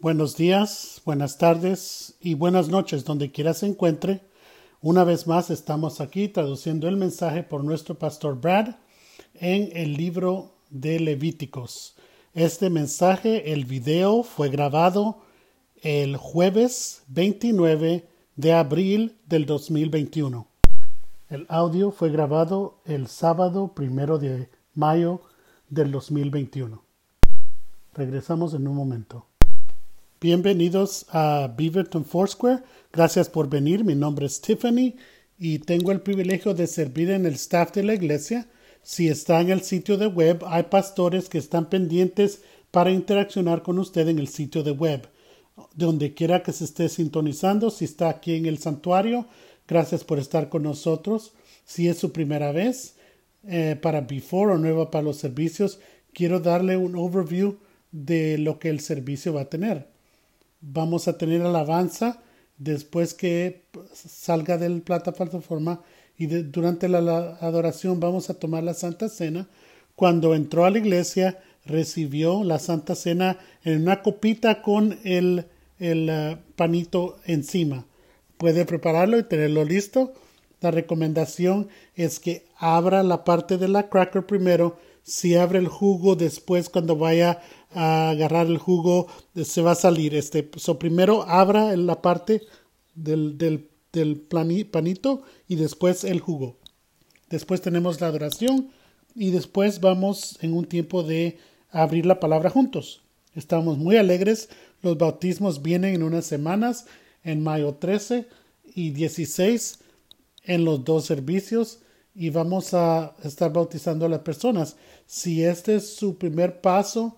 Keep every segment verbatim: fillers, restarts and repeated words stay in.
Buenos días, buenas tardes y buenas noches donde quiera se encuentre. Una vez más estamos aquí traduciendo el mensaje por nuestro pastor Brad en el libro de Levíticos. Este mensaje, el video, fue grabado el jueves veintinueve de abril del dos mil veintiuno. El audio fue grabado el sábado primero de mayo del dos mil veintiuno. Regresamos en un momento. Bienvenidos a Beaverton Foursquare. Gracias por venir. Mi nombre es Tiffany y tengo el privilegio de servir en el staff de la iglesia. Si está en el sitio de web, hay pastores que están pendientes para interaccionar con usted en el sitio de web. Donde quiera que se esté sintonizando, si está aquí en el santuario, gracias por estar con nosotros. Si es su primera vez eh, para Before o nueva para los servicios, quiero darle un overview de lo que el servicio va a tener. Vamos a tener alabanza después que salga de la plataforma y de, durante la, la adoración vamos a tomar la Santa Cena. Cuando entró a la iglesia recibió la Santa Cena en una copita con el, el uh, panito encima. Puede prepararlo y tenerlo listo. La recomendación es que abra la parte de la cracker primero. Si abre el jugo después, cuando vaya a agarrar el jugo, se va a salir. Este, so primero abra la parte del, del, del panito y después el jugo. Después tenemos la adoración y después vamos en un tiempo de abrir la palabra juntos. Estamos muy alegres. Los bautismos vienen en unas semanas, en mayo trece y dieciséis, en los dos servicios. Y vamos a estar bautizando a las personas. Si este es su primer paso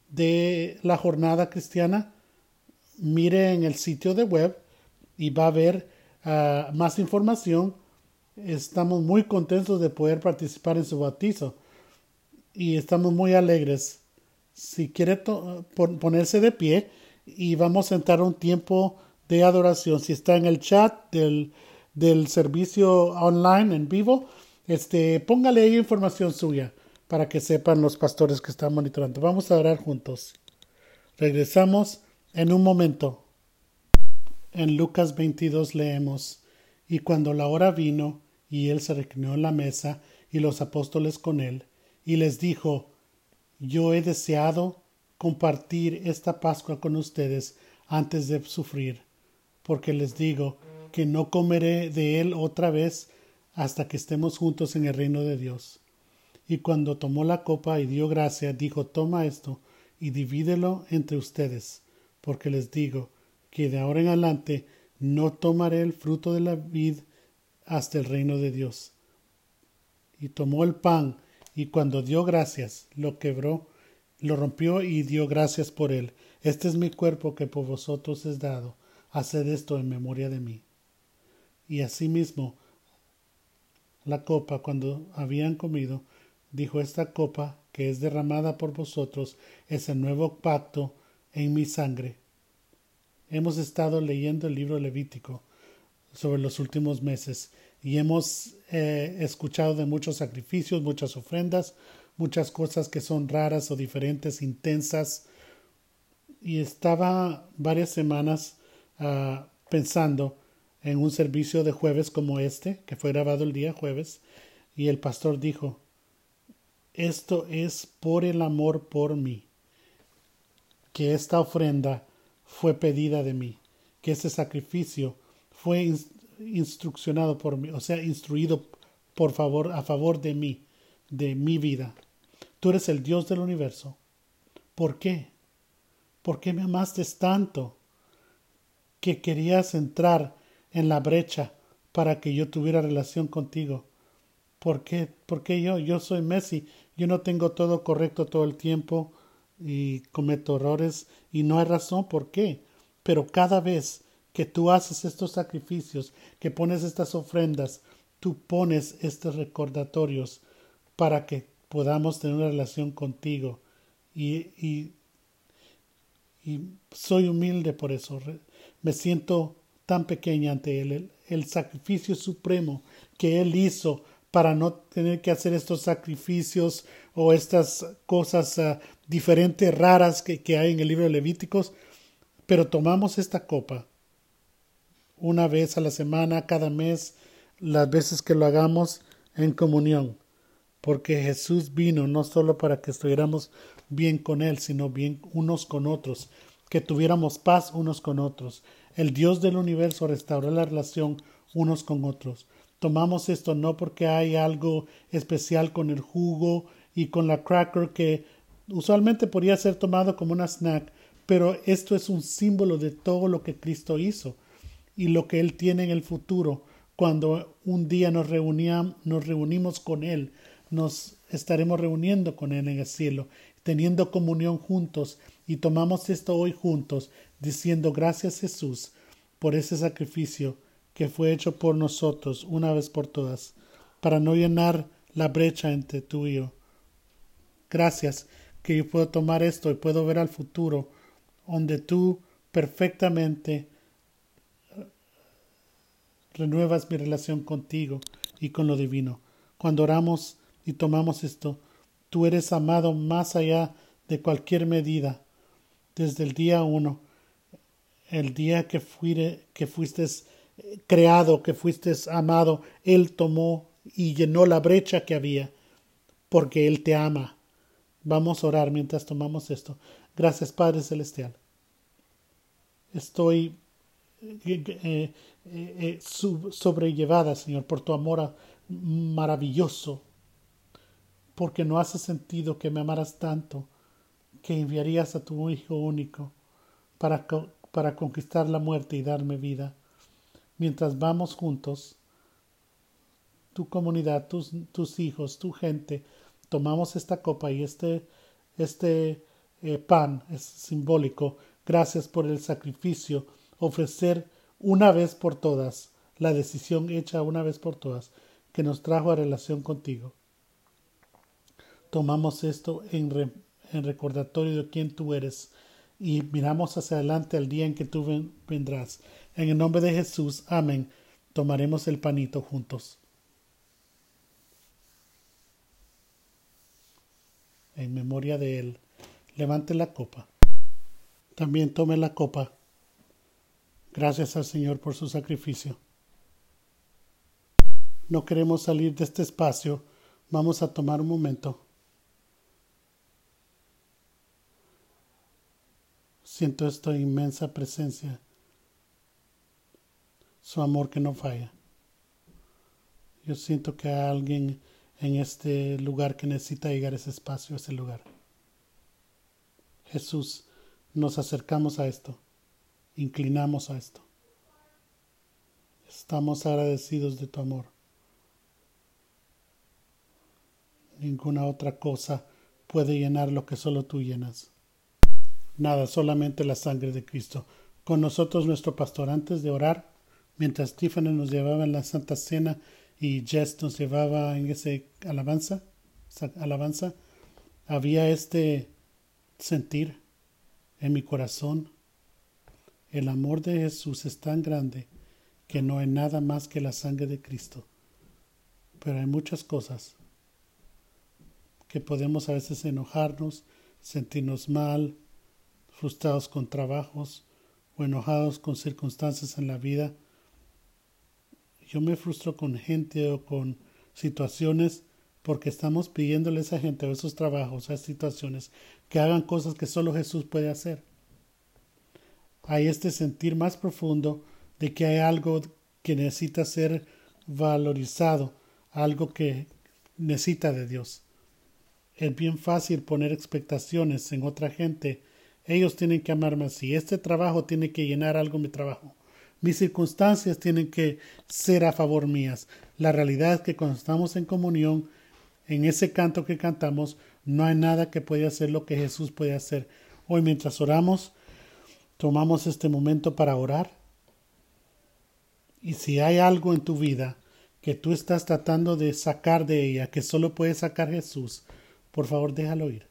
de la jornada cristiana, mire en el sitio de web y va a ver uh, más información. Estamos muy contentos de poder participar en su bautizo y estamos muy alegres. Si quiere to- ponerse de pie y vamos a entrar a un tiempo de adoración. Si está en el chat del, del servicio online en vivo, Este, póngale ahí información suya para que sepan los pastores que están monitoreando. Vamos a orar juntos. Regresamos en un momento. En Lucas veintidós leemos: Y cuando la hora vino, y él se reclinó en la mesa, y los apóstoles con él, y les dijo: Yo he deseado compartir esta Pascua con ustedes antes de sufrir, porque les digo que no comeré de él otra vez hasta que estemos juntos en el reino de Dios. Y cuando tomó la copa y dio gracia, dijo: Toma esto y divídelo entre ustedes, porque les digo que de ahora en adelante no tomaré el fruto de la vid hasta el reino de Dios. Y tomó el pan, y cuando dio gracias, lo quebró, lo rompió y dio gracias por él. Este es mi cuerpo que por vosotros es dado. Haced esto en memoria de mí. Y asimismo, la copa, cuando habían comido, dijo: Esta copa que es derramada por vosotros es el nuevo pacto en mi sangre. Hemos estado leyendo el libro Levítico sobre los últimos meses y hemos eh, escuchado de muchos sacrificios, muchas ofrendas, muchas cosas que son raras o diferentes, intensas. Y estaba varias semanas uh, pensando en un servicio de jueves como este, que fue grabado el día jueves, y el pastor dijo: esto es por el amor por mí, que esta ofrenda fue pedida de mí, que este sacrificio fue instruccionado por mí, o sea, instruido por favor, a favor de mí, de mi vida. Tú eres el Dios del universo. ¿Por qué? ¿Por qué me amaste tanto que querías entrar en la brecha para que yo tuviera relación contigo? ¿Por qué? ¿Por qué yo? Yo soy Messi. Yo no tengo todo correcto todo el tiempo y cometo errores y no hay razón por qué. Pero cada vez que tú haces estos sacrificios, que pones estas ofrendas, tú pones estos recordatorios para que podamos tener una relación contigo. Y, y, y soy humilde por eso. Me siento tan pequeña ante Él. El, el sacrificio supremo que Él hizo para no tener que hacer estos sacrificios o estas cosas uh, diferentes, raras que, que hay en el libro de Levíticos, pero tomamos esta copa una vez a la semana, cada mes, las veces que lo hagamos en comunión, porque Jesús vino no solo para que estuviéramos bien con Él, sino bien unos con otros, que tuviéramos paz unos con otros. El Dios del universo restauró la relación unos con otros. Tomamos esto no porque hay algo especial con el jugo y con la cracker que usualmente podría ser tomado como una snack, pero esto es un símbolo de todo lo que Cristo hizo y lo que Él tiene en el futuro. Cuando un día nos, reuníamos, nos reunimos con Él, nos estaremos reuniendo con Él en el cielo, teniendo comunión juntos, y tomamos esto hoy juntos, diciendo gracias Jesús por ese sacrificio que fue hecho por nosotros una vez por todas, para no llenar la brecha entre tú y yo. Gracias que yo puedo tomar esto y puedo ver al futuro, donde tú perfectamente renuevas mi relación contigo y con lo divino. Cuando oramos y tomamos esto, tú eres amado más allá de cualquier medida. Desde el día uno, el día que, fuire, que fuiste creado, que fuiste amado, Él tomó y llenó la brecha que había, porque Él te ama. Vamos a orar mientras tomamos esto. Gracias, Padre Celestial. Estoy eh, eh, eh, sobrellevada, Señor, por tu amor maravilloso, porque no hace sentido que me amaras tanto, que enviarías a tu Hijo único para, para conquistar la muerte y darme vida. Mientras vamos juntos, tu comunidad, tus, tus hijos, tu gente, tomamos esta copa y este, este eh, pan es simbólico. Gracias por el sacrificio, ofrecer una vez por todas, la decisión hecha una vez por todas, que nos trajo a relación contigo. Tomamos esto en, re, en recordatorio de quién tú eres y miramos hacia adelante al día en que tú ven, vendrás. En el nombre de Jesús, amén. Tomaremos el panito juntos. En memoria de Él, levante la copa. También tome la copa. Gracias al Señor por su sacrificio. No queremos salir de este espacio. Vamos a tomar un momento. Siento esta inmensa presencia. Su amor que no falla. Yo siento que hay alguien en este lugar que necesita llegar a ese espacio, a ese lugar. Jesús, nos acercamos a esto, inclinamos a esto. Estamos agradecidos de tu amor. Ninguna otra cosa puede llenar lo que solo tú llenas. Nada, solamente la sangre de Cristo. Con nosotros nuestro pastor, antes de orar, mientras Stephanie nos llevaba en la Santa Cena y Jess nos llevaba en ese alabanza, esa alabanza, había este sentir en mi corazón. El amor de Jesús es tan grande que no hay nada más que la sangre de Cristo. Pero hay muchas cosas que podemos a veces enojarnos, sentirnos mal, frustrados con trabajos o enojados con circunstancias en la vida. Yo me frustro con gente o con situaciones porque estamos pidiéndole a esa gente, a esos trabajos, a esas situaciones, que hagan cosas que solo Jesús puede hacer. Hay este sentir más profundo de que hay algo que necesita ser valorizado, algo que necesita de Dios. Es bien fácil poner expectaciones en otra gente. Ellos tienen que amarme así. Este trabajo tiene que llenar algo mi trabajo. Mis circunstancias tienen que ser a favor mías. La realidad es que cuando estamos en comunión, en ese canto que cantamos, no hay nada que pueda hacer lo que Jesús puede hacer. Hoy mientras oramos, tomamos este momento para orar. Y si hay algo en tu vida que tú estás tratando de sacar de ella, que solo puede sacar Jesús, por favor déjalo ir.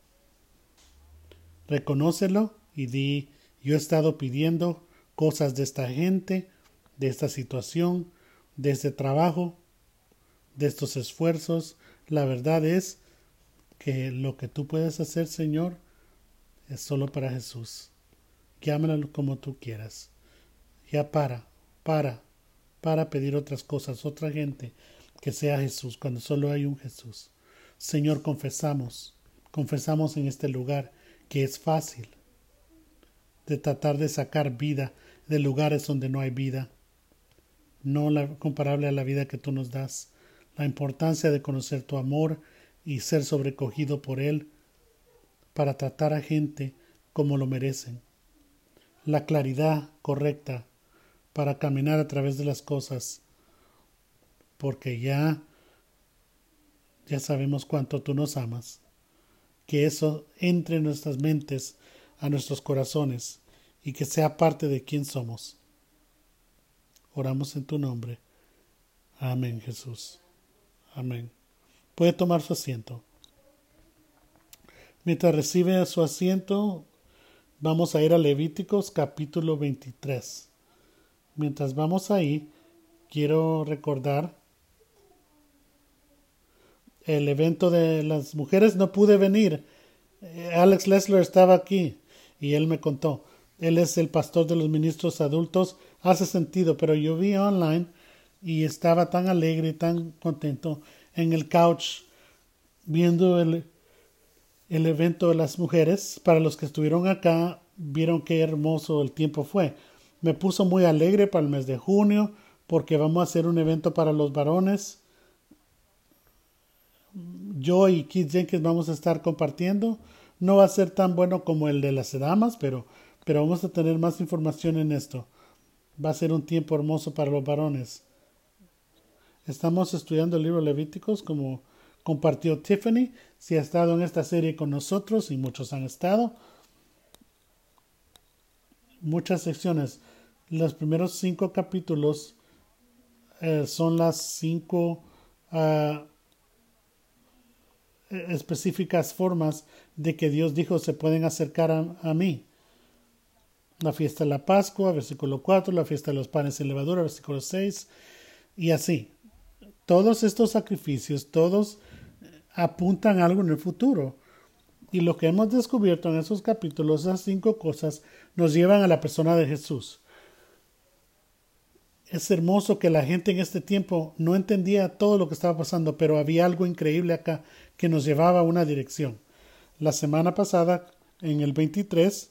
Reconócelo y di, yo he estado pidiendo cosas de esta gente, de esta situación, de este trabajo, de estos esfuerzos. La verdad es que lo que tú puedes hacer, Señor, es solo para Jesús. Llámalo como tú quieras. Ya para, para, para pedir otras cosas, otra gente que sea Jesús, cuando solo hay un Jesús. Señor, confesamos, confesamos en este lugar que es fácil de tratar de sacar vida de lugares donde no hay vida, no la, comparable a la vida que tú nos das. La importancia de conocer tu amor y ser sobrecogido por él para tratar a gente como lo merecen. La claridad correcta para caminar a través de las cosas, porque ya ya sabemos cuánto tú nos amas. Que eso entre en nuestras mentes, a nuestros corazones, y que sea parte de quién somos. Oramos en tu nombre. Amén, Jesús. Amén. Puede tomar su asiento. Mientras recibe su asiento, vamos a ir a Levíticos capítulo veintitrés. Mientras vamos ahí, quiero recordar el evento de las mujeres. No pude venir. Alex Lessler estaba aquí y él me contó. Él es el pastor de los ministros adultos. Hace sentido, pero yo vi online y estaba tan alegre y tan contento en el couch viendo el, el evento de las mujeres. Para los que estuvieron acá, vieron qué hermoso el tiempo fue. Me puso muy alegre para el mes de junio porque vamos a hacer un evento para los varones. Yo y Keith Jenkins vamos a estar compartiendo. No va a ser tan bueno como el de las damas, pero, pero vamos a tener más información en esto. Va a ser un tiempo hermoso para los varones. Estamos estudiando el libro de Levíticos, como compartió Tiffany. Si ha estado en esta serie con nosotros, y muchos han estado. Muchas secciones. Los primeros cinco capítulos eh, son las cinco Uh, específicas formas de que Dios dijo se pueden acercar a, a mí. La fiesta de la Pascua, versículo cuatro, la fiesta de los panes sin levadura, versículo seis, y así. Todos estos sacrificios, todos apuntan a algo en el futuro. Y lo que hemos descubierto en esos capítulos, esas cinco cosas, nos llevan a la persona de Jesús. Es hermoso que la gente en este tiempo no entendía todo lo que estaba pasando, pero había algo increíble acá que nos llevaba a una dirección. La semana pasada, en el veintitrés,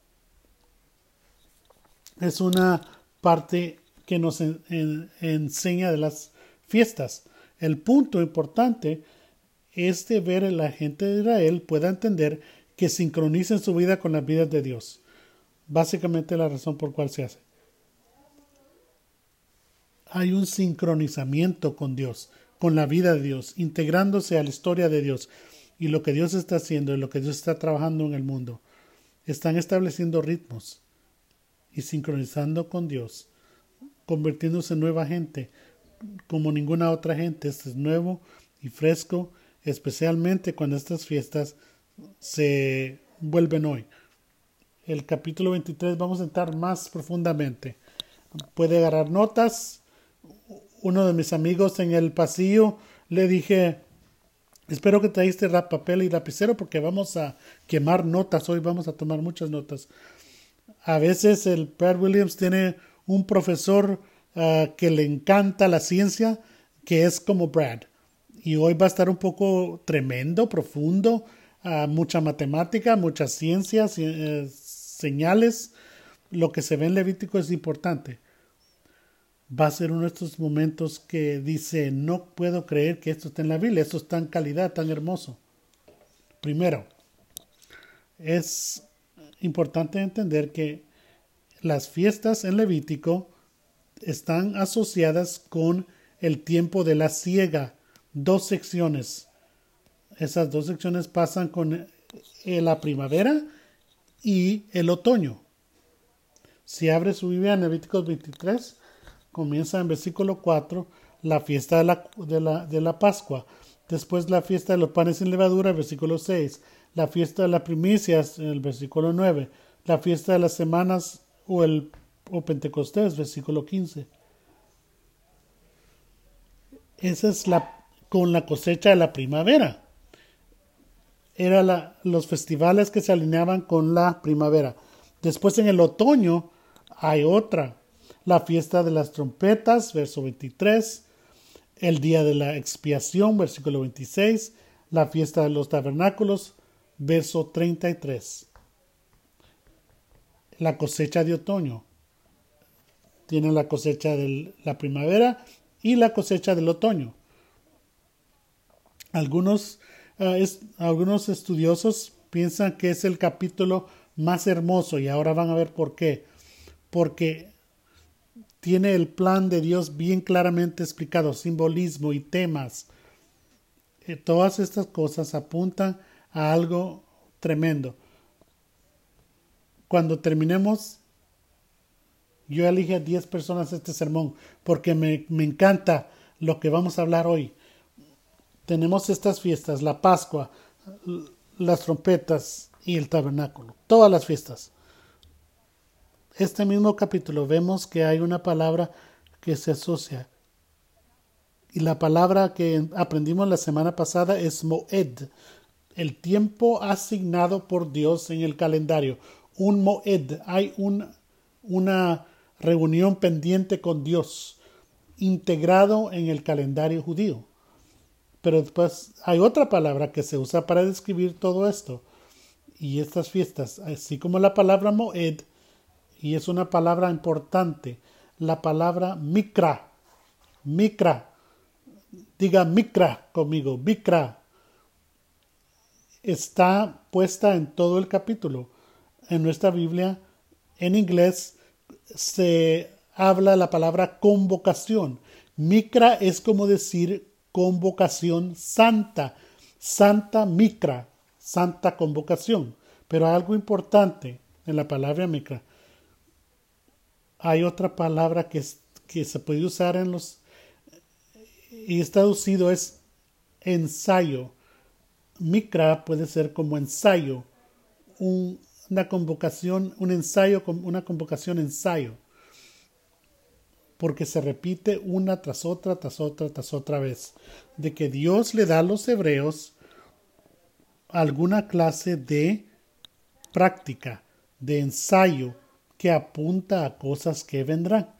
es una parte que nos en, en, enseña de las fiestas. El punto importante es de ver a la gente de Israel pueda entender que sincronicen su vida con las vidas de Dios. Básicamente la razón por cual se hace. Hay un sincronizamiento con Dios, con la vida de Dios, integrándose a la historia de Dios y lo que Dios está haciendo y lo que Dios está trabajando en el mundo. Están estableciendo ritmos y sincronizando con Dios, convirtiéndose en nueva gente, como ninguna otra gente. Esto es nuevo y fresco, especialmente cuando estas fiestas se vuelven hoy. El capítulo veintitrés vamos a entrar más profundamente. Puede agarrar notas. Uno de mis amigos en el pasillo le dije, espero que trajiste papel y lapicero porque vamos a quemar notas. Hoy vamos a tomar muchas notas. A veces el Brad Williams tiene un profesor uh, que le encanta la ciencia, que es como Brad. Y hoy va a estar un poco tremendo, profundo, uh, mucha matemática, muchas ciencias, uh, señales. Lo que se ve en Levítico es importante. Va a ser uno de estos momentos que dice, no puedo creer que esto esté en la Biblia, esto es tan calidad, tan hermoso. Primero, es importante entender que las fiestas en Levítico están asociadas con el tiempo de la siega. Dos secciones. Esas dos secciones pasan con la primavera y el otoño. Si abre su Biblia en Levíticos veintitrés, comienza en versículo cuatro, la fiesta de la, de, la, de la Pascua. Después la fiesta de los panes sin levadura, versículo seis. La fiesta de las primicias, en el versículo nueve. La fiesta de las semanas o, el, o Pentecostés, versículo quince. Esa es la, con la cosecha de la primavera. Eran los festivales que se alineaban con la primavera. Después en el otoño hay otra. La fiesta de las trompetas, verso veintitrés. El día de la expiación, versículo veintiséis. La fiesta de los tabernáculos, verso treinta y tres. La cosecha de otoño. Tiene la cosecha de la primavera y la cosecha del otoño. Algunos, uh, es, algunos estudiosos piensan que es el capítulo más hermoso y ahora van a ver por qué. Porque tiene el plan de Dios bien claramente explicado, simbolismo y temas. Eh, todas estas cosas apuntan a algo tremendo. Cuando terminemos, yo elige a diez personas este sermón porque me, me encanta lo que vamos a hablar hoy. Tenemos estas fiestas, la Pascua, las trompetas y el tabernáculo. Todas las fiestas. Este mismo capítulo vemos que hay una palabra que se asocia. Y la palabra que aprendimos la semana pasada es Moed. El tiempo asignado por Dios en el calendario. Un Moed. Hay un, una reunión pendiente con Dios. Integrado en el calendario judío. Pero después hay otra palabra que se usa para describir todo esto. Y estas fiestas, así como la palabra Moed, y es una palabra importante, la palabra Mikra. Mikra. Diga Mikra conmigo. Mikra. Está puesta en todo el capítulo. En nuestra Biblia, en inglés, se habla la palabra convocación. Mikra es como decir convocación santa. Santa Mikra. Santa convocación. Pero hay algo importante en la palabra Mikra. Hay otra palabra que, es, que se puede usar en los... y es traducido es ensayo. Mikra puede ser como ensayo. Un, una convocación, un ensayo, una convocación ensayo. Porque se repite una tras otra, tras otra, tras otra vez. De que Dios le da a los hebreos alguna clase de práctica, de ensayo, que apunta a cosas que vendrán.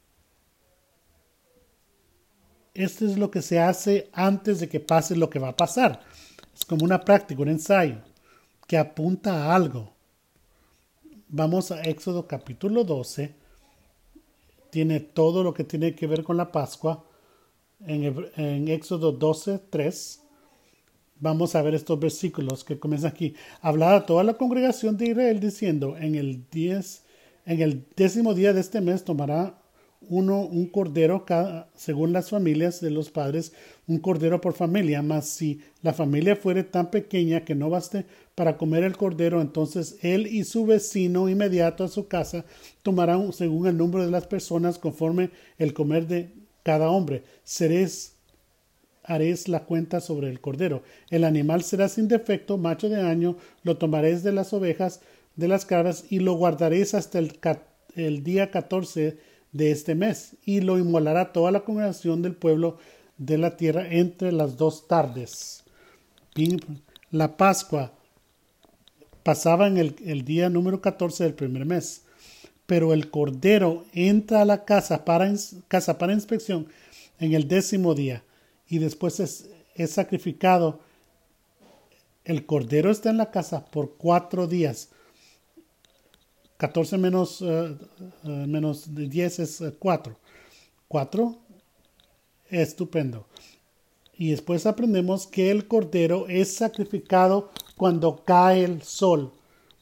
Esto es lo que se hace antes de que pase lo que va a pasar. Es como una práctica, un ensayo, que apunta a algo. Vamos a Éxodo capítulo doce. Tiene todo lo que tiene que ver con la Pascua. En, en Éxodo doce, tres. Vamos a ver estos versículos que comienzan aquí. Hablar a toda la congregación de Israel diciendo, en el diez, en el décimo día de este mes tomará uno un cordero cada, según las familias de los padres, un cordero por familia. Mas si la familia fuere tan pequeña que no baste para comer el cordero, entonces él y su vecino inmediato a su casa tomarán según el número de las personas conforme el comer de cada hombre. Seréis haréis la cuenta sobre el cordero. El animal será sin defecto, macho de año, lo tomaréis de las ovejas, de las cabras, y lo guardaréis hasta el, el día catorce de este mes, y lo inmolará toda la congregación del pueblo de la tierra entre las dos tardes. La Pascua pasaba en el, el día número catorce del primer mes, pero el cordero entra a la casa para, casa para inspección en el décimo día. Y después es, es sacrificado. El cordero está en la casa por cuatro días. catorce menos, uh, uh, menos diez es uh, cuatro. cuatro. Estupendo. Y después aprendemos que el cordero es sacrificado cuando cae el sol.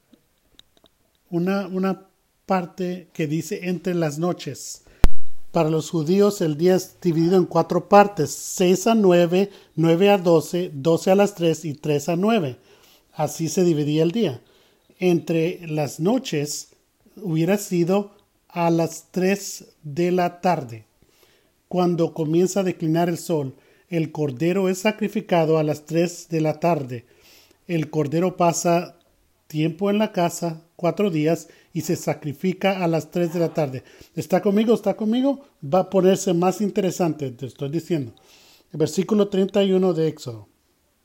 Una, una parte que dice entre las noches. Para los judíos el día es dividido en cuatro partes, seis a nueve, nueve a doce, doce a las tres y tres a nueve. Así se dividía el día. Entre las noches hubiera sido a las tres de la tarde. Cuando comienza a declinar el sol, el cordero es sacrificado a las tres de la tarde. El cordero pasa tiempo en la casa, cuatro días, y se sacrifica a las tres de la tarde. ¿Está conmigo? ¿Está conmigo? Va a ponerse más interesante, te estoy diciendo. El versículo treinta y uno de Éxodo.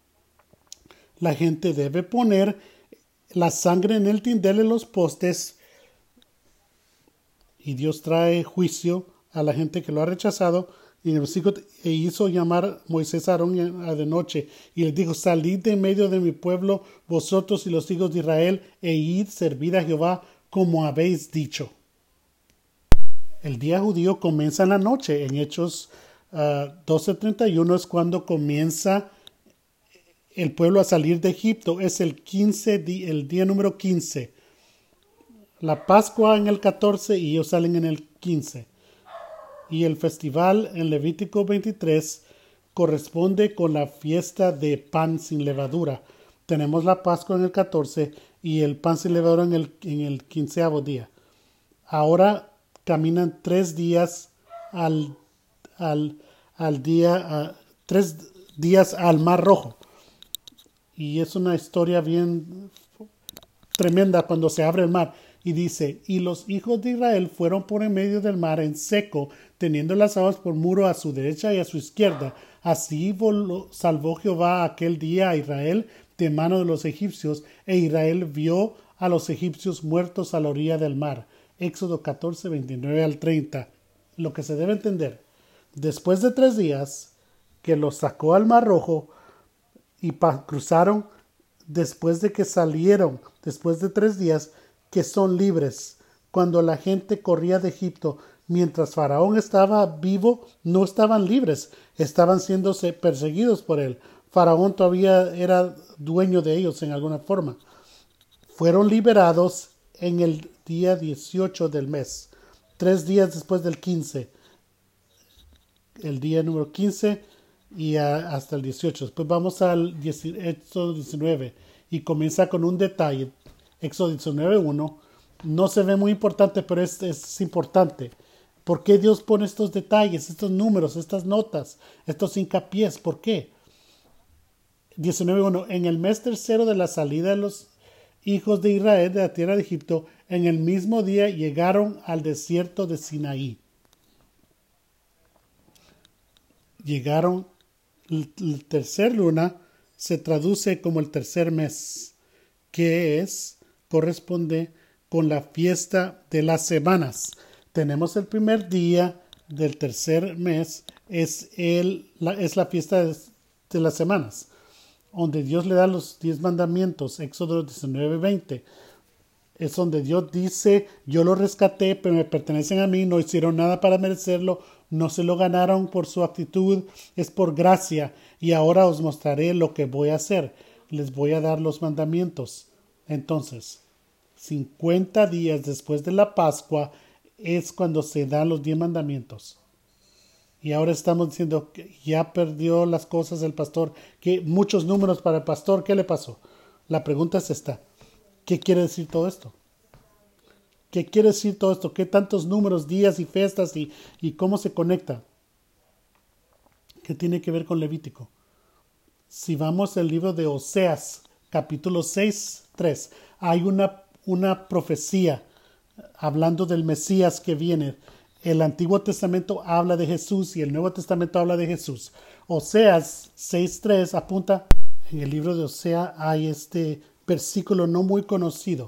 La gente debe poner la sangre en el tindel de los postes y Dios trae juicio a la gente que lo ha rechazado. Y en el versículo, e hizo llamar Moisés a Aarón de noche y les dijo: salid de en medio de mi pueblo, vosotros y los hijos de Israel, e id, servid a Jehová como habéis dicho. El día judío comienza en la noche. En Hechos uh, doce treinta y uno es cuando comienza el pueblo a salir de Egipto. Es el quince, el día número quince. La Pascua en el catorce y ellos salen en el quince. Y el festival en Levítico veintitrés corresponde con la fiesta de pan sin levadura. Tenemos la Pascua en el catorce y el pan sin levadura en el, en el quinceavo día. Ahora caminan tres días al, al, al día, uh, tres días al Mar Rojo. Y es una historia bien tremenda cuando se abre el mar. Y dice: y los hijos de Israel fueron por en medio del mar en seco, teniendo las aguas por muro a su derecha y a su izquierda. Así voló, salvó Jehová aquel día a Israel de mano de los egipcios, e Israel vio a los egipcios muertos a la orilla del mar. Éxodo catorce, veintinueve al treinta. Lo que se debe entender: después de tres días que los sacó al Mar Rojo y cruzaron, después de que salieron, después de tres días, que son libres. Cuando la gente corría de Egipto, mientras Faraón estaba vivo, no estaban libres, estaban siendo perseguidos por él. Faraón todavía era dueño de ellos en alguna forma. Fueron liberados en el día dieciocho del mes, tres días después del quince, el día número quince y a, hasta el dieciocho. Después vamos al Éxodo diecinueve y comienza con un detalle. Éxodo diecinueve uno. No se ve muy importante, pero es, es importante. ¿Por qué Dios pone estos detalles, estos números, estas notas, estos hincapiés? ¿Por qué? diecinueve uno. En el mes tercero de la salida de los hijos de Israel de la tierra de Egipto, en el mismo día llegaron al desierto de Sinaí. Llegaron, el, el tercer luna se traduce como el tercer mes, que es, corresponde con la fiesta de las semanas. Tenemos el primer día del tercer mes, es, el, la, es la fiesta de, de las semanas, donde Dios le da los diez mandamientos. Éxodo diecinueve veinte. Es donde Dios dice: yo lo rescaté, pero me pertenecen a mí, no hicieron nada para merecerlo, no se lo ganaron por su actitud, es por gracia, y ahora os mostraré lo que voy a hacer. Les voy a dar los mandamientos. Entonces, cincuenta días después de la Pascua es cuando se dan los diez mandamientos. Y ahora estamos diciendo que ya perdió las cosas el pastor, que muchos números para el pastor. ¿Qué le pasó? La pregunta es esta: ¿qué quiere decir todo esto? ¿Qué quiere decir todo esto? ¿Qué tantos números, días y fiestas y, y cómo se conecta? ¿Qué tiene que ver con Levítico? Si vamos al libro de Oseas, capítulo seis, tres, hay una, una profecía hablando del Mesías que viene. El Antiguo Testamento habla de Jesús y el Nuevo Testamento habla de Jesús. Oseas seis tres apunta, en el libro de Oseas hay este versículo no muy conocido.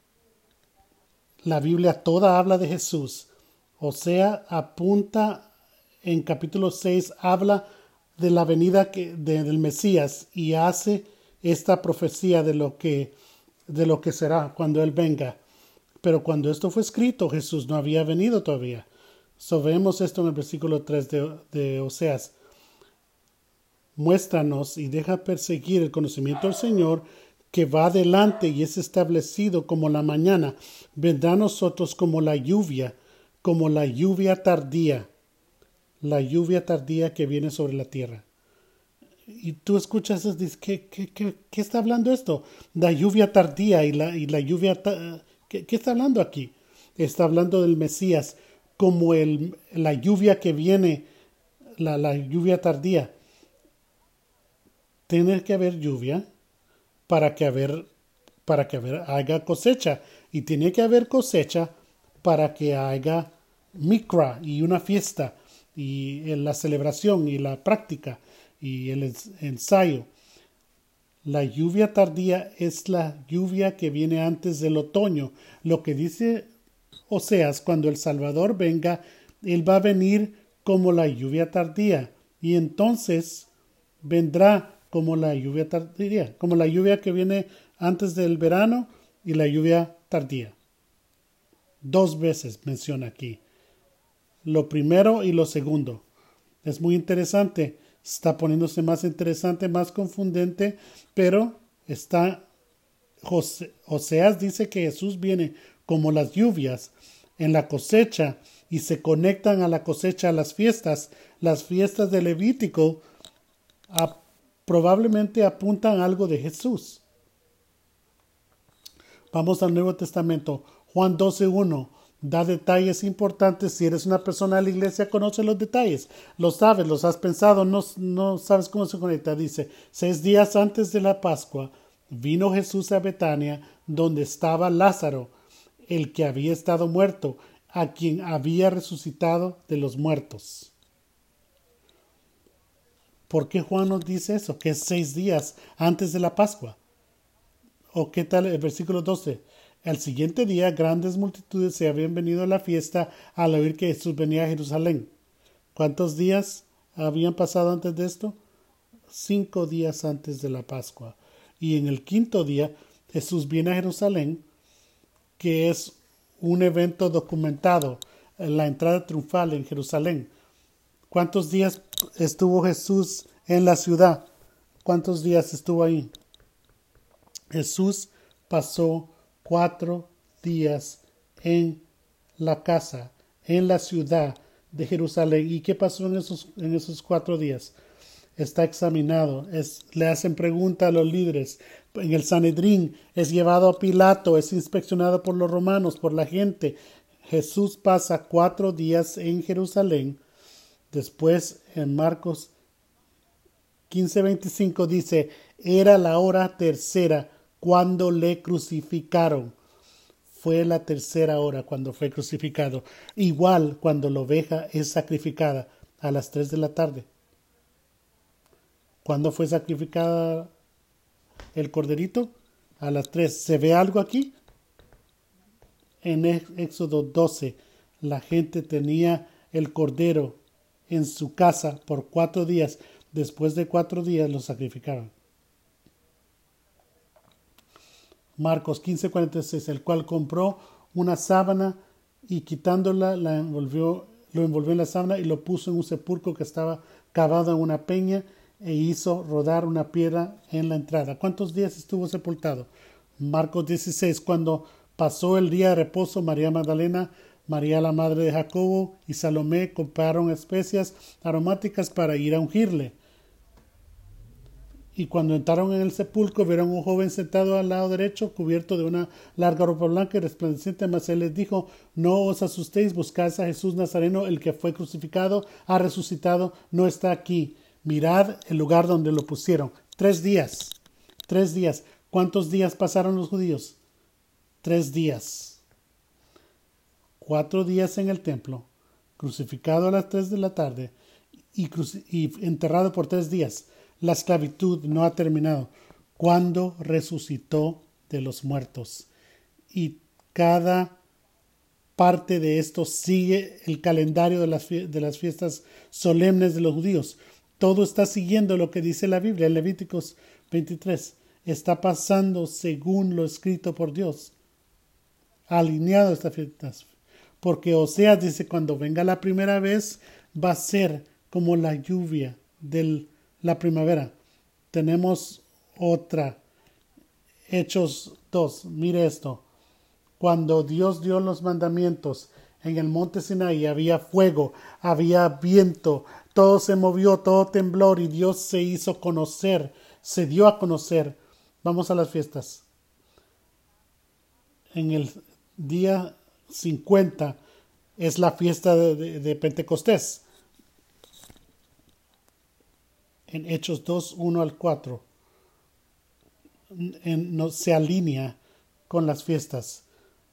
La Biblia toda habla de Jesús. Oseas apunta en capítulo seis, habla de la venida que, de, del Mesías, y hace esta profecía de lo que, de lo que será cuando Él venga. Pero cuando esto fue escrito, Jesús no había venido todavía. So, vemos esto en el versículo tres de, de Oseas. Muéstranos y deja perseguir el conocimiento del Señor, que va adelante y es establecido como la mañana. Vendrá a nosotros como la lluvia, como la lluvia tardía. La lluvia tardía que viene sobre la tierra. Y tú escuchas y dices: ¿qué, qué, qué, qué está hablando esto? La lluvia tardía y la, y la lluvia... Ta- ¿qué, ¿Qué está hablando aquí? Está hablando del Mesías como el, la lluvia que viene, la, la lluvia tardía. Tiene que haber lluvia para que haber, para que haber, haya cosecha. Y tiene que haber cosecha para que haya mikra y una fiesta y la celebración y la práctica y el ensayo. La lluvia tardía es la lluvia que viene antes del otoño. Lo que dice Oseas, cuando el Salvador venga, Él va a venir como la lluvia tardía. Y entonces vendrá como la lluvia tardía, como la lluvia que viene antes del verano y la lluvia tardía. Dos veces menciona aquí. Lo primero y lo segundo. Es muy interesante. Está poniéndose más interesante, más confundente, pero está José, Oseas dice que Jesús viene como las lluvias en la cosecha y se conectan a la cosecha a las fiestas. Las fiestas de Levítico a, probablemente apuntan algo de Jesús. Vamos al Nuevo Testamento. Juan doce uno da detalles importantes. Si eres una persona de la iglesia, conoce los detalles. Los sabes, los has pensado, no, no sabes cómo se conecta. Dice, seis días antes de la Pascua, vino Jesús a Betania, donde estaba Lázaro, el que había estado muerto, a quien había resucitado de los muertos. ¿Por qué Juan nos dice eso? Que es seis días antes de la Pascua. ¿O qué tal el versículo doce? Al siguiente día, grandes multitudes se habían venido a la fiesta al oír que Jesús venía a Jerusalén. ¿Cuántos días habían pasado antes de esto? Cinco días antes de la Pascua. Y en el quinto día, Jesús viene a Jerusalén, que es un evento documentado, la entrada triunfal en Jerusalén. ¿Cuántos días estuvo Jesús en la ciudad? ¿Cuántos días estuvo ahí? Jesús pasó cuatro días en la casa, en la ciudad de Jerusalén. ¿Y qué pasó en esos, en esos cuatro días? Está examinado, es, le hacen pregunta a los líderes. En el Sanedrín es llevado a Pilato, es inspeccionado por los romanos, por la gente. Jesús pasa cuatro días en Jerusalén. Después en Marcos quince veinticinco dice, era la hora tercera cuando le crucificaron. Fue la tercera hora cuando fue crucificado. Igual cuando la oveja es sacrificada a las tres de la tarde. ¿Cuándo fue sacrificada el corderito? A las tres. ¿Se ve algo aquí? En Éxodo doce, la gente tenía el cordero en su casa por cuatro días. Después de cuatro días lo sacrificaban. Marcos quince cuarenta y seis, el cual compró una sábana y quitándola la envolvió, lo envolvió en la sábana y lo puso en un sepulcro que estaba cavado en una peña e hizo rodar una piedra en la entrada. ¿Cuántos días estuvo sepultado? Marcos dieciséis, cuando pasó el día de reposo, María Magdalena, María la madre de Jacobo y Salomé compraron especias aromáticas para ir a ungirle. Y cuando entraron en el sepulcro, vieron un joven sentado al lado derecho, cubierto de una larga ropa blanca y resplandeciente. Mas él les dijo, no os asustéis, buscad a Jesús Nazareno, el que fue crucificado, ha resucitado, no está aquí. Mirad el lugar donde lo pusieron. Tres días. Tres días. ¿Cuántos días pasaron los judíos? Tres días. Cuatro días en el templo, crucificado a las tres de la tarde y, y enterrado por tres días. La esclavitud no ha terminado. Cuando resucitó de los muertos. Y cada parte de esto sigue el calendario de las, de las fiestas solemnes de los judíos. Todo está siguiendo lo que dice la Biblia en Levíticos veintitrés. Está pasando según lo escrito por Dios. Alineado a estas fiestas. Porque Oseas dice, cuando venga la primera vez, va a ser como la lluvia de la primavera. Tenemos otra. Hechos dos. Mire esto. Cuando Dios dio los mandamientos en el monte Sinaí, había fuego, había viento, todo se movió, todo temblor y Dios se hizo conocer, se dio a conocer. Vamos a las fiestas. En el día cincuenta es la fiesta de, de, de Pentecostés. En Hechos dos, uno al cuatro. En, no, se alinea con las fiestas.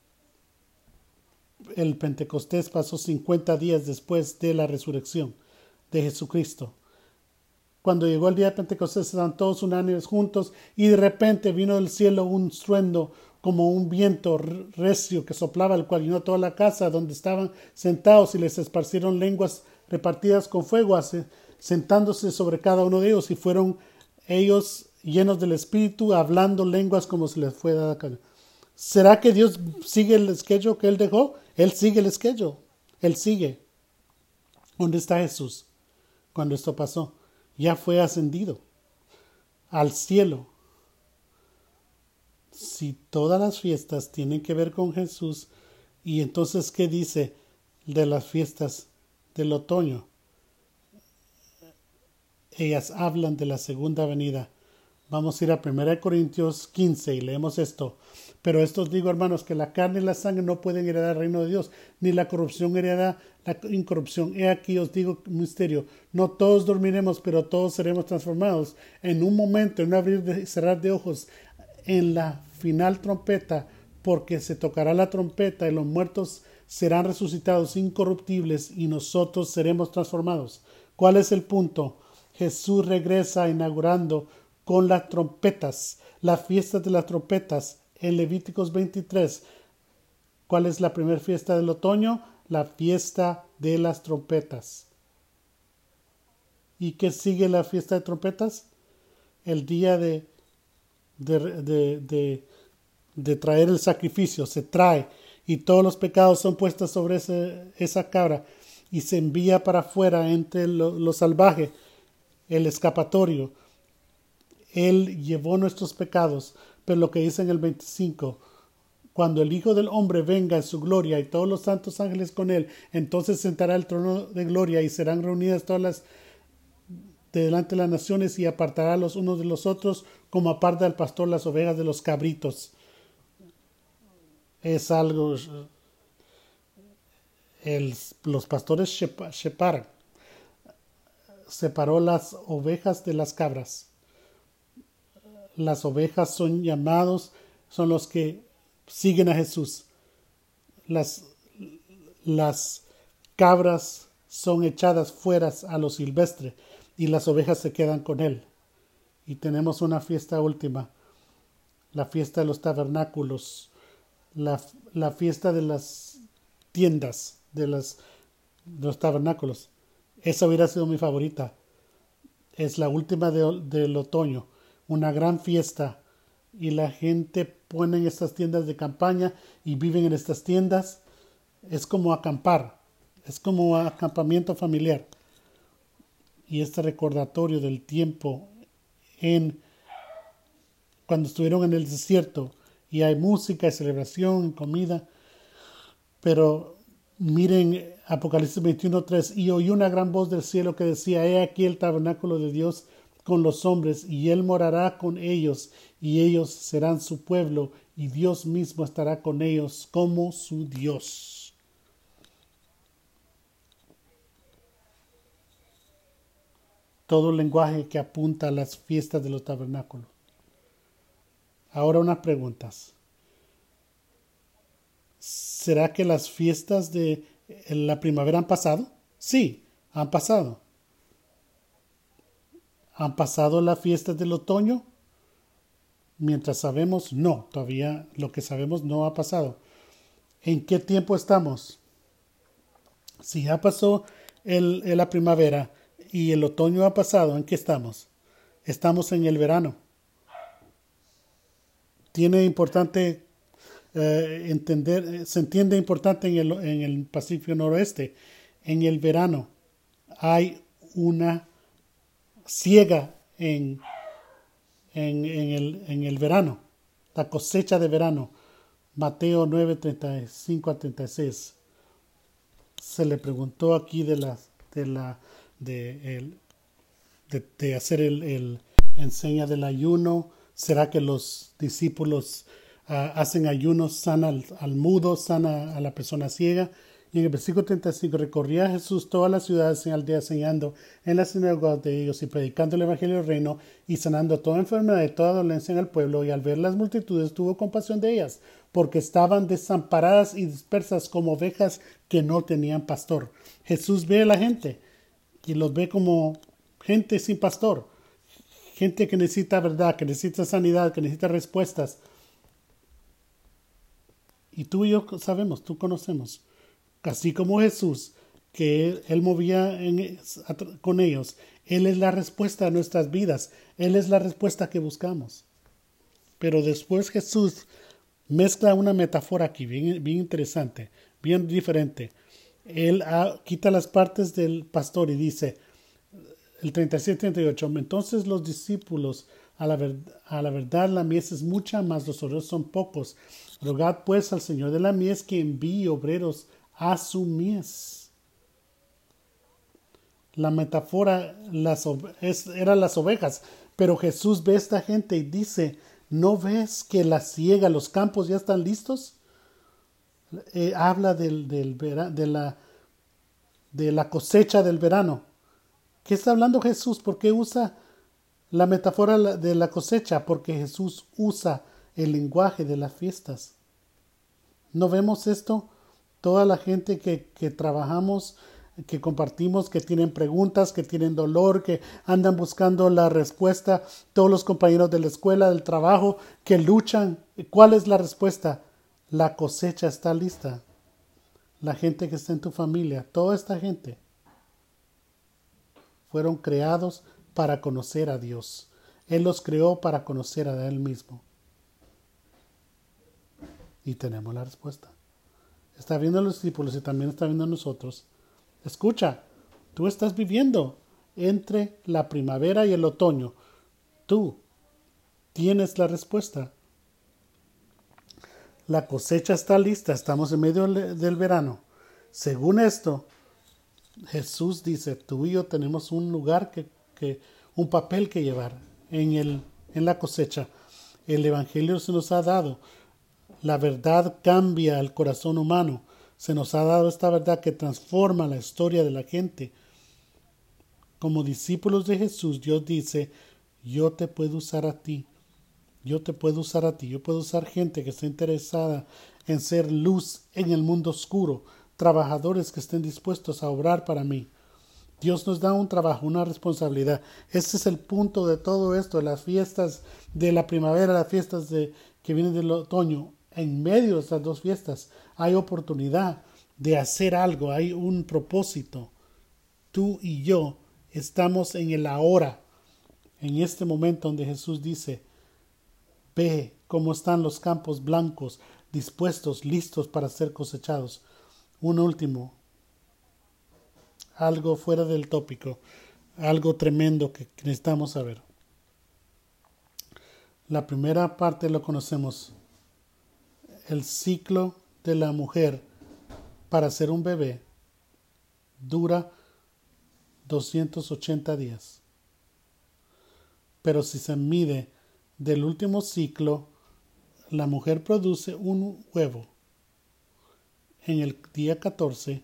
El Pentecostés pasó cincuenta días después de la resurrección de Jesucristo. Cuando llegó el día de Pentecostés estaban todos unánimes juntos y de repente vino del cielo un estruendo, como un viento recio que soplaba, el cual llenó toda la casa donde estaban sentados, y les esparcieron lenguas repartidas con fuego, sentándose sobre cada uno de ellos, y fueron ellos llenos del Espíritu, hablando lenguas como se les fue dada. ¿Será que Dios sigue el schedule que Él dejó? Él sigue el schedule. Él sigue. ¿Dónde está Jesús cuando esto pasó? Ya fue ascendido al cielo. Si todas las fiestas tienen que ver con Jesús, y entonces, ¿qué dice de las fiestas del otoño? Ellas hablan de la segunda venida. Vamos a ir a primera de Corintios quince y leemos esto. Pero esto os digo, hermanos, que la carne y la sangre no pueden heredar el reino de Dios, ni la corrupción heredará la incorrupción. He aquí os digo un misterio: no todos dormiremos, pero todos seremos transformados en un momento, en un abrir y cerrar de ojos, en la final trompeta, porque se tocará la trompeta y los muertos serán resucitados incorruptibles y nosotros seremos transformados. ¿Cuál es el punto? Jesús regresa inaugurando con las trompetas, las fiestas de las trompetas en Levíticos veintitrés. ¿Cuál es la primera fiesta del otoño? La fiesta de las trompetas. ¿Y qué sigue la fiesta de trompetas? El día de, de, de, de, de traer el sacrificio. Se trae y todos los pecados son puestos sobre ese, esa cabra, y se envía para afuera entre lo, lo salvaje, el escapatorio. Él llevó nuestros pecados, pero lo que dice en el veinticinco: cuando el Hijo del Hombre venga en su gloria y todos los santos ángeles con él, entonces sentará el trono de gloria y serán reunidas todas las de delante de las naciones, y apartará los unos de los otros, como aparta el pastor las ovejas de los cabritos. Es algo, el, los pastores Shepar separó las ovejas de las cabras. Las ovejas son llamados, son los que siguen a Jesús. Las, las cabras son echadas fuera a lo silvestre, y las ovejas se quedan con él. Y tenemos una fiesta última, la fiesta de los tabernáculos, la, la fiesta de las tiendas, de, las, de los tabernáculos. Esa hubiera sido mi favorita. Es la última de, del otoño. Una gran fiesta, y la gente pone en estas tiendas de campaña y viven en estas tiendas. Es como acampar, es como acampamiento familiar. Y este recordatorio del tiempo en cuando estuvieron en el desierto, y hay música y celebración, comida. Pero miren Apocalipsis veintiuno tres: y oí una gran voz del cielo que decía: he aquí el tabernáculo de Dios con los hombres, y él morará con ellos, y ellos serán su pueblo, y Dios mismo estará con ellos como su Dios. Todo el lenguaje que apunta a las fiestas de los tabernáculos. Ahora unas preguntas. ¿Será que las fiestas de la primavera han pasado? Sí, han pasado. ¿Han pasado las fiestas del otoño? Mientras sabemos, no, todavía lo que sabemos no ha pasado. ¿En qué tiempo estamos? Si ya pasó el, el, la primavera y el otoño ha pasado, ¿en qué estamos? Estamos en el verano. Tiene importante eh, entender, se entiende importante en el, en el Pacífico Noroeste. En el verano hay una siega en, en, en, el, en el verano, la cosecha de verano. Mateo nueve, treinta y cinco a treinta y seis. Se le preguntó aquí de la de la de, el, de, de hacer el, el enseña del ayuno. ¿Será que los discípulos uh, hacen ayunos, sana al, al mudo, sana a la persona ciega? Y en el versículo treinta y cinco: recorría Jesús todas las ciudades y aldeas, enseñando en las sinagogas de ellos y predicando el evangelio del reino y sanando toda enfermedad y toda dolencia en el pueblo. Y al ver las multitudes tuvo compasión de ellas, porque estaban desamparadas y dispersas como ovejas que no tenían pastor. Jesús ve a la gente y los ve como gente sin pastor, gente que necesita verdad, que necesita sanidad, que necesita respuestas. Y tú y yo sabemos, tú conocemos, así como Jesús, que Él, él movía en, con ellos, Él es la respuesta a nuestras vidas, Él es la respuesta que buscamos. Pero después Jesús mezcla una metáfora aquí, bien, bien interesante, bien diferente. Él ah, quita las partes del pastor y dice, el treinta y siete treinta y ocho, entonces los discípulos, a la, ver, a la verdad la mies es mucha, mas los obreros son pocos. Rogad pues al Señor de la mies que envíe obreros a su mies. La metáfora las, es, eran las ovejas, pero Jesús ve a esta gente y dice, ¿no ves que la siega, los campos ya están listos? Eh, habla del, del vera, de, la, de la cosecha del verano. ¿Qué está hablando Jesús? ¿Por qué usa la metáfora de la cosecha? Porque Jesús usa el lenguaje de las fiestas. ¿No vemos esto? Toda la gente que, que trabajamos, que compartimos, que tienen preguntas, que tienen dolor, que andan buscando la respuesta, todos los compañeros de la escuela, del trabajo, que luchan. ¿Cuál es la respuesta? La cosecha está lista. La gente que está en tu familia, toda esta gente, fueron creados para conocer a Dios. Él los creó para conocer a Él mismo. Y tenemos la respuesta. Está viendo a los discípulos y también está viendo a nosotros. Escucha, tú estás viviendo entre la primavera y el otoño. Tú tienes la respuesta. La cosecha está lista, estamos en medio del verano. Según esto, Jesús dice, tú y yo tenemos un lugar, que, que un papel que llevar en, el, en la cosecha. El Evangelio se nos ha dado. La verdad cambia el corazón humano. Se nos ha dado esta verdad que transforma la historia de la gente. Como discípulos de Jesús, Dios dice, yo te puedo usar a ti. Yo te puedo usar a ti. Yo puedo usar gente que esté interesada en ser luz en el mundo oscuro. Trabajadores que estén dispuestos a obrar para mí. Dios nos da un trabajo, una responsabilidad. Ese es el punto de todo esto, de las fiestas de la primavera, las fiestas de, que vienen del otoño. En medio de estas dos fiestas hay oportunidad de hacer algo, hay un propósito. Tú y yo estamos en el ahora, en este momento donde Jesús dice, ve cómo están los campos blancos, dispuestos, listos para ser cosechados. Un último, algo fuera del tópico, algo tremendo que necesitamos saber. La primera parte lo conocemos, el ciclo de la mujer para ser un bebé dura doscientos ochenta días. Pero si se mide del último ciclo, la mujer produce un huevo en el día catorce.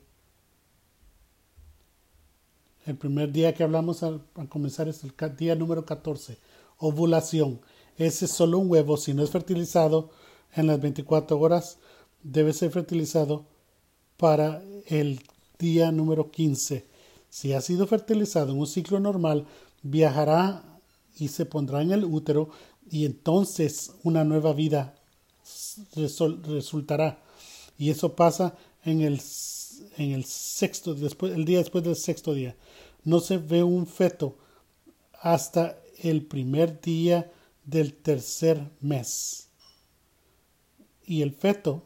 El primer día que hablamos al, al comenzar es el día número catorce, ovulación. Ese es solo un huevo, si no es fertilizado en las veinticuatro horas, debe ser fertilizado para el día número quince. Si ha sido fertilizado en un ciclo normal, viajará y se pondrá en el útero y entonces una nueva vida resol- resultará. Y eso pasa en el, en el sexto, después, el día después del sexto día. No se ve un feto hasta el primer día del tercer mes. Y el feto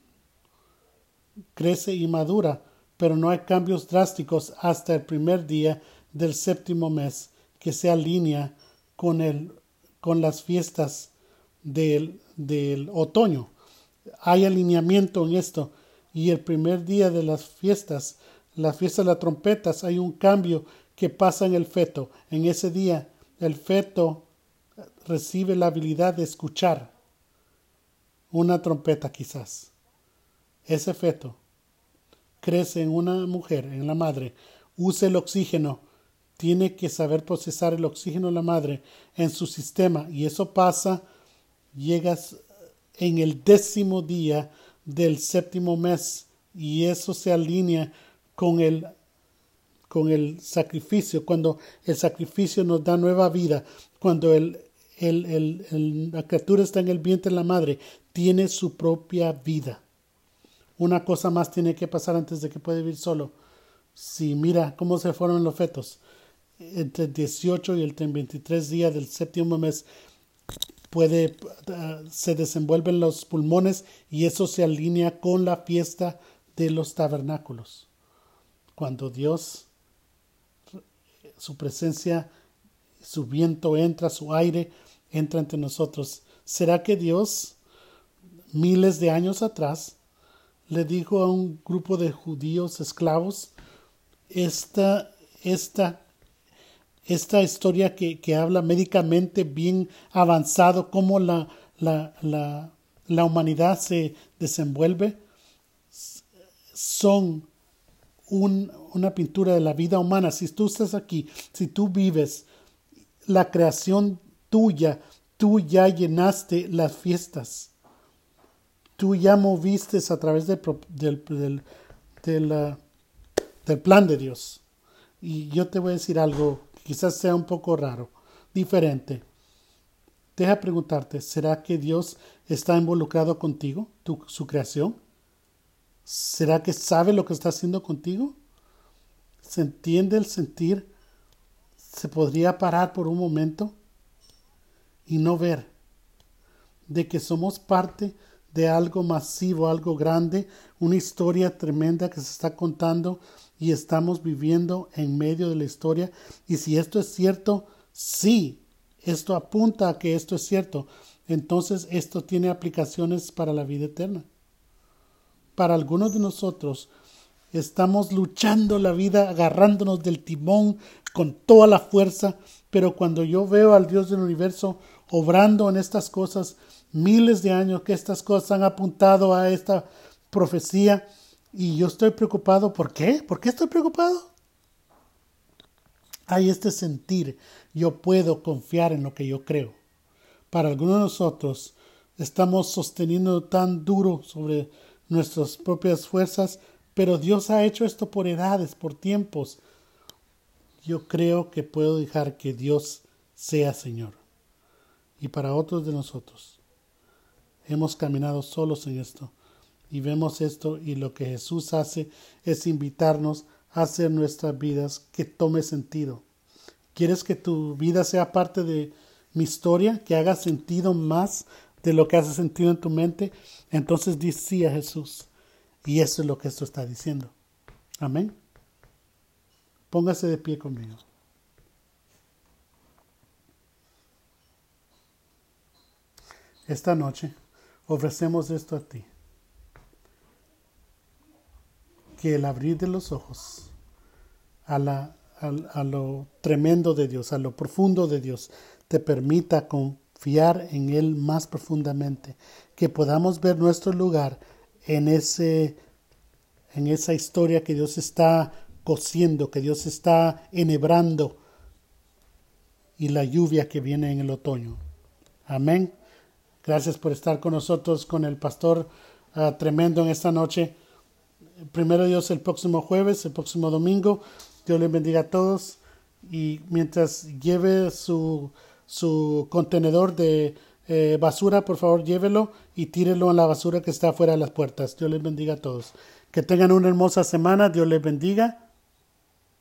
crece y madura, pero no hay cambios drásticos hasta el primer día del séptimo mes, que se alinea con, el, con las fiestas del, del otoño. Hay alineamiento en esto. Y el primer día de las fiestas, la fiesta de las trompetas, hay un cambio que pasa en el feto. En ese día, el feto recibe la habilidad de escuchar una trompeta quizás. Ese feto crece en una mujer, en la madre, usa el oxígeno, tiene que saber procesar el oxígeno de la madre en su sistema, y eso pasa, llegas en el décimo día del séptimo mes, y eso se alinea con el, con el sacrificio, cuando el sacrificio nos da nueva vida, cuando el, el, el, el, la criatura está en el vientre de la madre, tiene su propia vida. una cosa más tiene que pasar antes de que pueda vivir solo. Si mira cómo se fueron los fetos, entre el dieciocho y el veintitrés días del séptimo mes puede, uh, se desenvuelven los pulmones y eso se alinea con la fiesta de los tabernáculos. Cuando Dios, su presencia, su viento entra, su aire entra entre nosotros. ¿Será que Dios, miles de años atrás, le dijo a un grupo de judíos esclavos esta, esta, esta historia que, que habla médicamente bien avanzado, cómo la, la, la, la humanidad se desenvuelve? Son un, una pintura de la vida humana. Si tú estás aquí, si tú vives la creación tuya, tú ya llenaste las fiestas. Tú ya moviste a través del, del, del, del, uh, del plan de Dios. Y yo te voy a decir algo que quizás sea un poco raro, diferente. Deja preguntarte, ¿será que Dios está involucrado contigo, tu, su creación? ¿Será que sabe lo que está haciendo contigo? ¿Se entiende el sentir? ¿Se podría parar por un momento y no ver de que somos parte de algo masivo, algo grande, una historia tremenda que se está contando y estamos viviendo en medio de la historia? Y si esto es cierto, sí, esto apunta a que esto es cierto, entonces esto tiene aplicaciones para la vida eterna. Para algunos de nosotros estamos luchando la vida, agarrándonos del timón con toda la fuerza, pero cuando yo veo al Dios del universo obrando en estas cosas, miles de años que estas cosas han apuntado a esta profecía, y yo estoy preocupado. ¿Por qué? ¿Por qué estoy preocupado? Hay este sentir, yo puedo confiar en lo que yo creo. Para algunos de nosotros estamos sosteniendo tan duro sobre nuestras propias fuerzas, pero Dios ha hecho esto por edades, por tiempos. Yo creo que puedo dejar que Dios sea Señor. Y para otros de nosotros, hemos caminado solos en esto y vemos esto, y lo que Jesús hace es invitarnos a hacer nuestras vidas que tome sentido. ¿Quieres que tu vida sea parte de mi historia, que haga sentido más de lo que hace sentido en tu mente? Entonces di sí a Jesús. Y eso es lo que esto está diciendo. Amén. Póngase de pie conmigo. Esta noche ofrecemos esto a ti. Que el abrir de los ojos a, la, a, a lo tremendo de Dios, a lo profundo de Dios, te permita confiar en Él más profundamente. Que podamos ver nuestro lugar en ese, en esa historia que Dios está cosiendo, que Dios está enhebrando, y la lluvia que viene en el otoño. Amén. Gracias por estar con nosotros, con el pastor uh, tremendo en esta noche. Primero Dios, el próximo jueves, el próximo domingo. Dios les bendiga a todos. Y mientras lleve su, su contenedor de eh, basura, por favor llévelo y tírelo en la basura que está afuera de las puertas. Dios les bendiga a todos. Que tengan una hermosa semana. Dios les bendiga.